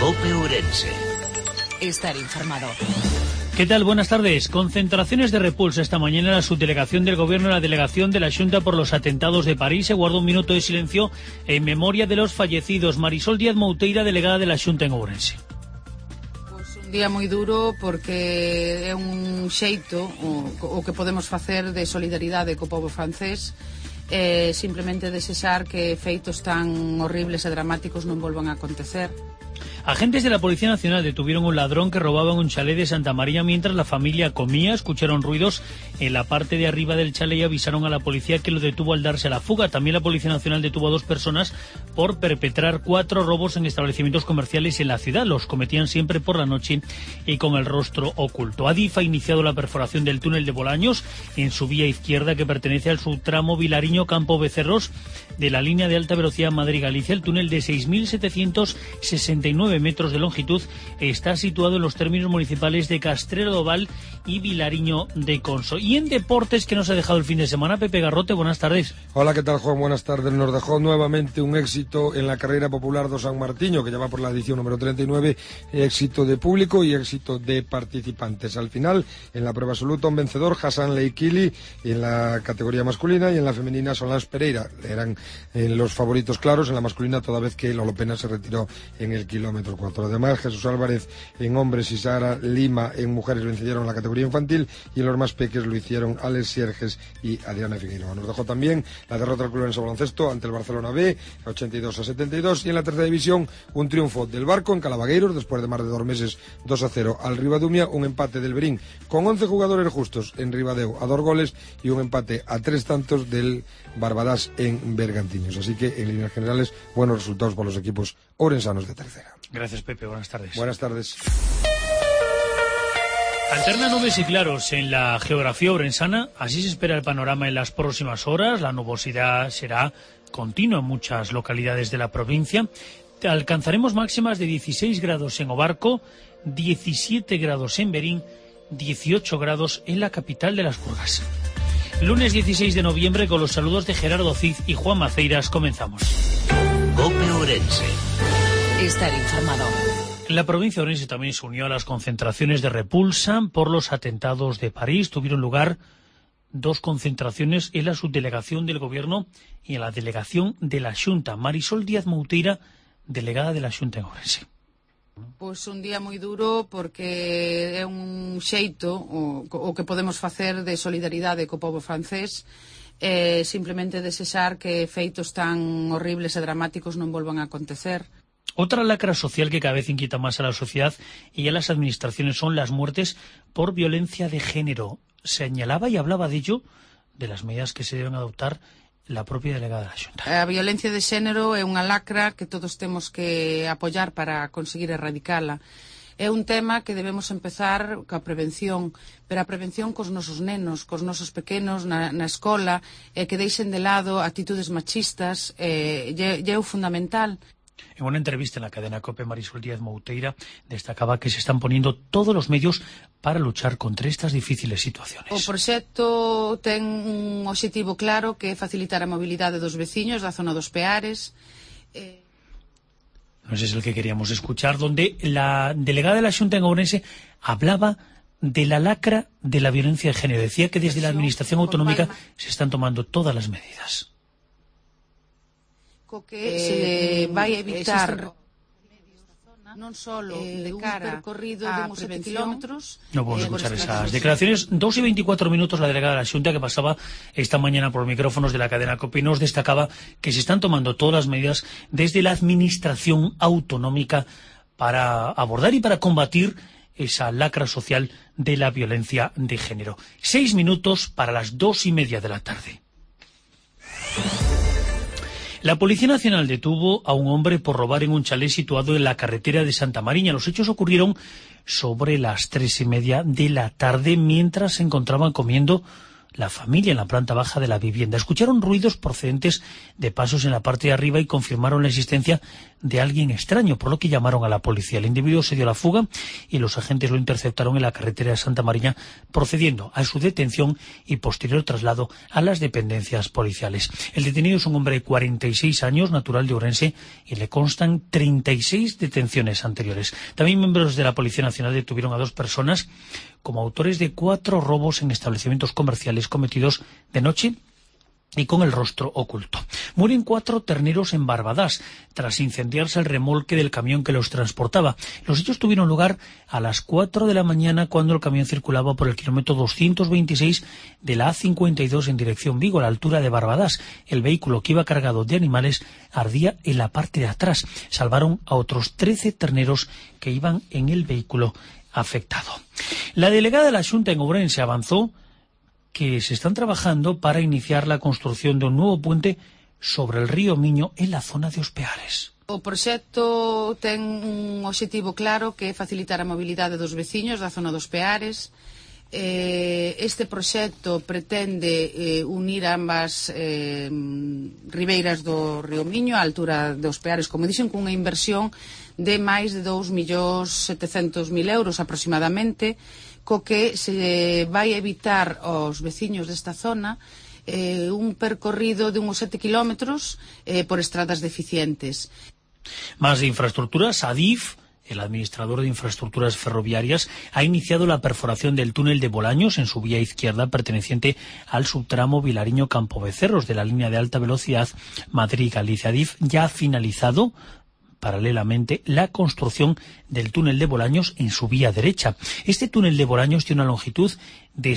COPE Ourense. Estar informado. ¿Qué tal? Buenas tardes. Concentraciones de repulsa esta mañana en la subdelegación del Gobierno y la delegación de la Xunta por los atentados de París. Se guarda un minuto de silencio en memoria de los fallecidos. Marisol Díaz Mouteira, delegada de la Xunta en Ourense. Un día moi duro porque é un xeito o que podemos facer de solidaridade co pobo francés, simplemente desexar que feitos tan horribles e dramáticos non volvan a acontecer. Agentes de la Policía Nacional detuvieron un ladrón que robaba en un chalet de Santa María mientras la familia comía. Escucharon ruidos en la parte de arriba del chalet y avisaron a la policía, que lo detuvo al darse a la fuga. También la Policía Nacional detuvo a 2 personas por perpetrar 4 robos en establecimientos comerciales en la ciudad. Los cometían siempre por la noche y con el rostro oculto. Adif ha iniciado la perforación del túnel de Bolaños en su vía izquierda, que pertenece al subtramo Vilariño-Campo Becerros de la línea de alta velocidad Madrid-Galicia. El túnel de 6.769 metros de longitud está situado en los términos municipales de Castrelo do Val y Vilariño de Conso. Y en deportes, que nos ha dejado el fin de semana, Pepe Garrote, buenas tardes. Hola, ¿qué tal, Juan? Buenas tardes. Nos dejó nuevamente un éxito en la carrera popular do San Martiño, que ya va por la edición número 39, éxito de público y éxito de participantes. Al final, en la prueba absoluta, un vencedor, Hassan Leikili, en la categoría masculina, y en la femenina, Solange Pereira. Eran los favoritos claros en la masculina, toda vez que Lolo Pena se retiró en el kilómetro 4. Además, Jesús Álvarez en hombres y Sara Lima en mujeres vencieron la categoría infantil, y en los más peques lo hicieron Alex Sierges y Adriana Figueroa. Nos dejó también la derrota del Club en baloncesto ante el Barcelona B, 82-72, y en la tercera división un triunfo del Barco en Calabagueiros después de más de 2 meses, 2-0 al Ribadumia, un empate del Berín con 11 jugadores justos en Ribadeo a 2 goles y un empate a 3 tantos del Barbadas en Bergantiños. Así que en líneas generales, buenos resultados para los equipos ourensanos de tercera. Gracias, Pepe. Buenas tardes. Buenas tardes. Alterna nubes y claros en la geografía orensana. Así se espera el panorama en las próximas horas. La nubosidad será continua en muchas localidades de la provincia. Alcanzaremos máximas de 16 grados en Obarco, 17 grados en Berín, 18 grados en la capital de las Burgas. Lunes 16 de noviembre, con los saludos de Gerardo Cid y Juan Maceiras, comenzamos. COPE Ourense. Estar informado. La provincia de Ourense también se unió a las concentraciones de repulsa por los atentados de París. Tuvieron lugar 2 concentraciones en la subdelegación del Gobierno y en la delegación de la Xunta. Marisol Díaz Mouteira, delegada de la Xunta en Ourense. Pois un día moi duro porque é un xeito o que podemos facer de solidaridade co pobo francés, simplemente desexar que feitos tan horribles e dramáticos non volvan a acontecer. Otra lacra social que cada vez inquieta más a la sociedad y a las administraciones son las muertes por violencia de género. Señalaba y hablaba de ello, de las medidas que se deben adoptar, la propia delegada da Xunta. A violencia de xénero é unha lacra que todos temos que apoiar para conseguir erradicala. É un tema que debemos empezar coa prevención, pero a prevención cos nosos nenos, cos nosos pequenos na escola, que deixen de lado actitudes machistas, é o fundamental. En una entrevista en la cadena COPE, Marisol Díaz Mouteira destacaba que se están poniendo todos los medios para luchar contra estas difíciles situaciones. O proxecto ten un obxectivo claro, que é facilitar a mobilidade dos veciños da zona dos Peares. No sé si es el que queríamos escuchar, donde la delegada de la Xunta en Ourense hablaba de la lacra de la violencia de género. Decía que desde la Administración Autonómica se están tomando todas las medidas. Que se vai evitar non só de cara percorrido de uns 7 kilómetros. No podemos escuchar esas declaraciones. 2:24 minutos, la delegada de la Xunta, que pasaba esta mañana por los micrófonos de la cadena COPE, nos destacaba que se están tomando todas las medidas desde la Administración Autonómica para abordar y para combatir esa lacra social de la violencia de género. 6 minutos para las 2:30 de la tarde. La Policía Nacional detuvo a un hombre por robar en un chalet situado en la carretera de Santa Mariña. Los hechos ocurrieron sobre las 3:30 de la tarde, mientras se encontraban comiendo la familia en la planta baja de la vivienda. Escucharon ruidos procedentes de pasos en la parte de arriba y confirmaron la existencia de alguien extraño, por lo que llamaron a la policía. El individuo se dio a la fuga y los agentes lo interceptaron en la carretera de Santa Mariña, procediendo a su detención y posterior traslado a las dependencias policiales. El detenido es un hombre de 46 años, natural de Ourense, y le constan 36 detenciones anteriores. También miembros de la Policía Nacional detuvieron a 2 personas como autores de 4 robos en establecimientos comerciales cometidos de noche y con el rostro oculto. Mueren 4 terneros en Barbadás tras incendiarse el remolque del camión que los transportaba. Los hechos tuvieron lugar a las 4 de la mañana cuando el camión circulaba por el kilómetro 226 de la A52 en dirección Vigo, a la altura de Barbadás. El vehículo que iba cargado de animales ardía en la parte de atrás. Salvaron a otros 13 terneros que iban en el vehículo afectado. La delegada de la Xunta en Ourense avanzó que se están trabajando para iniciar la construcción de un nuevo puente sobre el río Miño en la zona de Os Peares. O proxecto ten un obxectivo claro que é facilitar a mobilidade dos veciños da zona dos Peares. Este proxecto pretende unir ambas ribeiras do río Miño á altura dos Peares, como dixen, cunha inversión de máis de 2.700.000 euros aproximadamente, co que se vai evitar aos veciños desta zona un percorrido de uns 7 kilómetros por estradas deficientes. Más de infraestructuras, Adif, el administrador de infraestructuras ferroviarias, ha iniciado la perforación del túnel de Bolaños en su vía izquierda perteneciente al subtramo Vilariño-Campo Becerros de la línea de alta velocidad Madrid-Galicia. Adif ya ha finalizado paralelamente la construcción del túnel de Bolaños en su vía derecha. Este túnel de Bolaños tiene una longitud de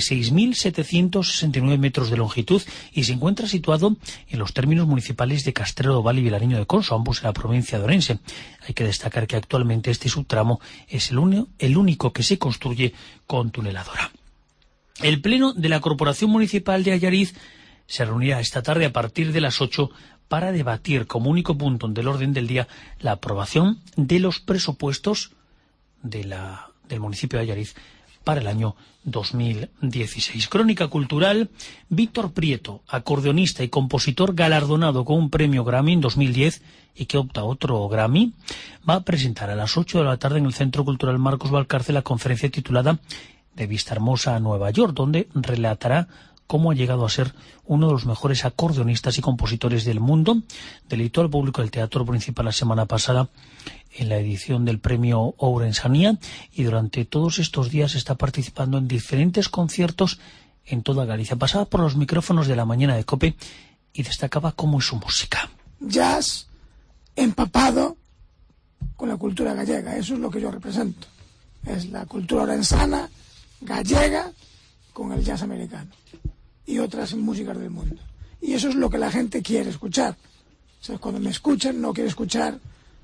6.769 metros de longitud y se encuentra situado en los términos municipales de Castrelo do Val y Vilariño de Conso, ambos en la provincia de Ourense. Hay que destacar que actualmente este subtramo es el único que se construye con tuneladora. El Pleno de la Corporación Municipal de Allariz se reunirá esta tarde a partir de las 8 para debatir como único punto del orden del día la aprobación de los presupuestos del municipio de Allariz para el año 2016. Crónica cultural, Víctor Prieto, acordeonista y compositor galardonado con un premio Grammy en 2010 y que opta a otro Grammy, va a presentar a las 8 de la tarde en el Centro Cultural Marcos Valcárcel la conferencia titulada De Vista Hermosa a Nueva York, donde relatará cómo ha llegado a ser uno de los mejores acordeonistas y compositores del mundo. Deleitó al público del Teatro Principal la semana pasada en la edición del premio Ourensanía y durante todos estos días está participando en diferentes conciertos en toda Galicia. Pasaba por los micrófonos de la mañana de COPE y destacaba cómo es su música. Jazz empapado con la cultura gallega, eso es lo que yo represento. Es la cultura orensana, gallega, con el jazz americano y otras músicas del mundo. Y eso es lo que la gente quiere escuchar. O sea, cuando me escuchan no quiere escuchar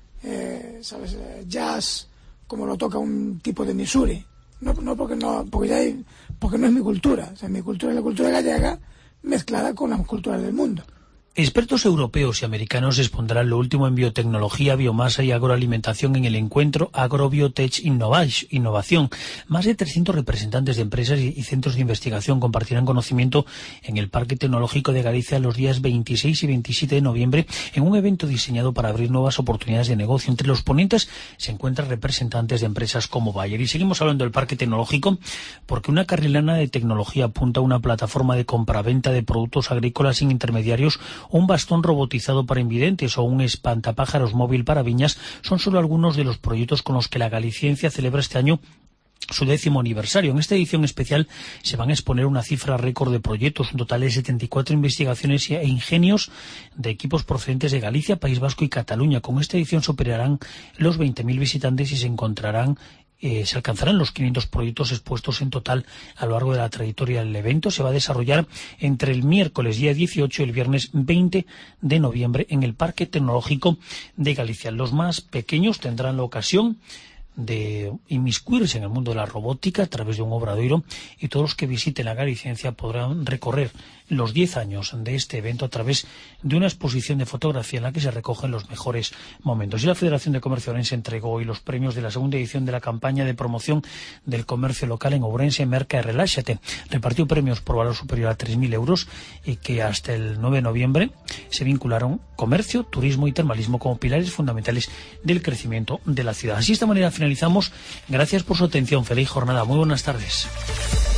jazz como lo toca un tipo de Missouri. Porque no es mi cultura. O sea, mi cultura es la cultura gallega mezclada con las culturas del mundo. Expertos europeos y americanos expondrán lo último en biotecnología, biomasa y agroalimentación en el encuentro Agrobiotech Innovación. Más de 300 representantes de empresas y centros de investigación compartirán conocimiento en el Parque Tecnológico de Galicia los días 26 y 27 de noviembre en un evento diseñado para abrir nuevas oportunidades de negocio. Entre los ponentes se encuentran representantes de empresas como Bayer. Y seguimos hablando del Parque Tecnológico porque una carrilana de tecnología apunta a una plataforma de compraventa de productos agrícolas sin intermediarios, un bastón robotizado para invidentes o un espantapájaros móvil para viñas son solo algunos de los proyectos con los que la Galiciencia celebra este año su 10º aniversario. En esta edición especial se van a exponer una cifra récord de proyectos, un total de 74 investigaciones e ingenios de equipos procedentes de Galicia, País Vasco y Cataluña. Con esta edición superarán los 20.000 visitantes y se alcanzarán los 500 proyectos expuestos en total a lo largo de la trayectoria del evento. Se va a desarrollar entre el miércoles día 18 y el viernes 20 de noviembre en el Parque Tecnológico de Galicia. Los más pequeños tendrán la ocasión de inmiscuirse en el mundo de la robótica a través de un obradoiro y todos los que visiten la Galiciencia podrán recorrer los 10 años de este evento a través de una exposición de fotografía en la que se recogen los mejores momentos. Y la Federación de Comercio Ourense entregó hoy los premios de la segunda edición de la campaña de promoción del comercio local en Ourense, Merca e Reláxate. Repartió premios por valor superior a 3.000 euros y que hasta el 9 de noviembre se vincularon comercio, turismo y termalismo como pilares fundamentales del crecimiento de la ciudad. Así, de esta manera finalizamos. Gracias por su atención. Feliz jornada. Muy buenas tardes.